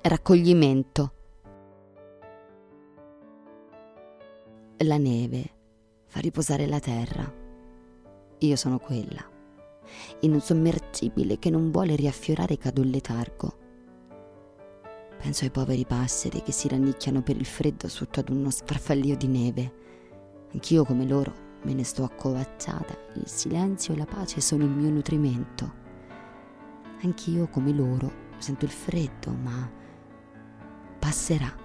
raccoglimento. La neve fa riposare la terra. Io sono quella. In un sommergibile che non vuole riaffiorare cado in letargo. Penso ai poveri passeri che si rannicchiano per il freddo sotto ad uno sfarfallio di neve. Anch'io come loro me ne sto accovacciata. Il silenzio e la pace sono il mio nutrimento. Anch'io come loro sento il freddo, ma passerà.